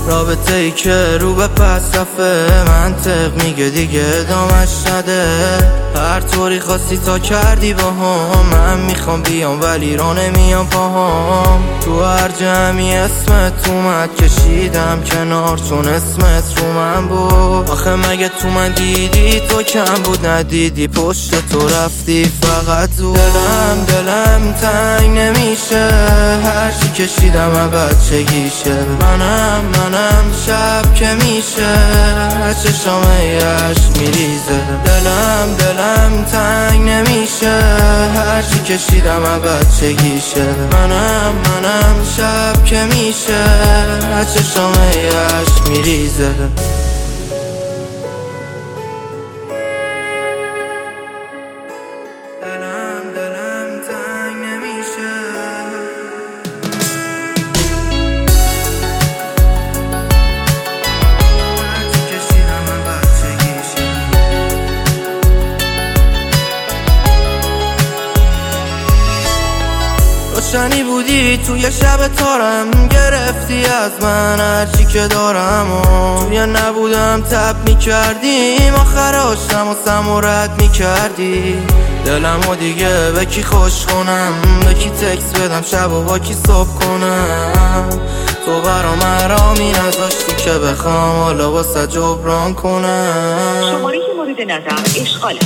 رابطه ای که رو به پس رفته، منطق میگه دیگه ادامش نده. هر طوری خواستی تا کردی با هم، من میخوام بیام ولی رو نمیام پاهم. تو هر جمعی اسمت اومد کشیدم کنارتون، اسمت رو من بود. آخه مگه تو من دیدی تو کم بود؟ ندیدی پشت تو رفتی فقط زود. دلم تنگ نمیشه، هرچی کشیدم بچگیشه. منم شب که میشه چشامه عشق میریزه. دلم تنگ نمیشه، هرچی کشیدم بچگیشه. منم شب که میشه چشامه عشق میریزه. دلم تنگ نمیشه. روشنی بودی توی شب تارم، گرفتی از من هرچی که دارم و توی نبودم تب میکردیم. آخر آشتم و سمورت میکردی. دلمو دیگه به کی خوش کنم، به کی تکس بدم شب و با کی صبح کنم. تو برام مرامی نذاشتی که بخوام حالا واسه جبران کنم. شماره که مورد نظر اشغاله.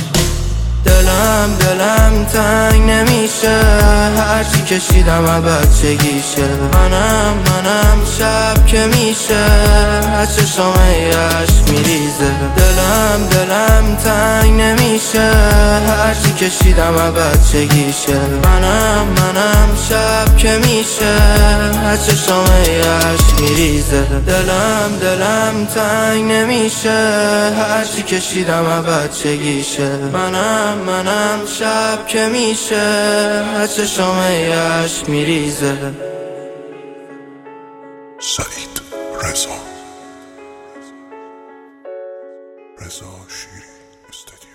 دلم تنگ نمیشه، هرچی کشیدم بچگیشه. منم شب که میشه چشامه عشق میریزه. دلم تنگ نمیشه، هرچی کشیدم بچگیشه. منم شب که میشه چشامه عشق میریزه. دلم تنگ نمیشه، هرچی کشیدم بچگیشه. منم شب که میشه چشامه عشق میریزه. سعید رضا شیری استودیو.